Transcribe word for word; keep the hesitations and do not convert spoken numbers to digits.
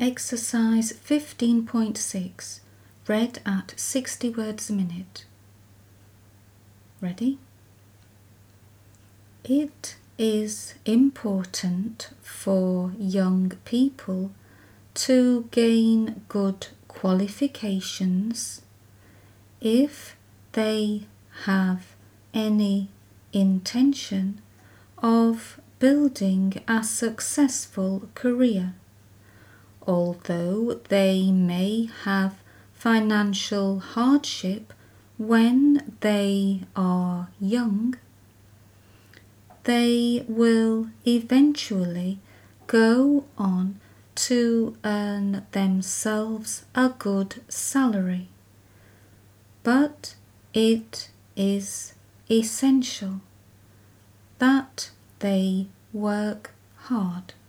Exercise fifteen point six, read at sixty words a minute. Ready? It is important for young people to gain good qualifications if they have any intention of building a successful career. Although they may have financial hardship when they are young, they will eventually go on to earn themselves a good salary. But it is essential that they work hard.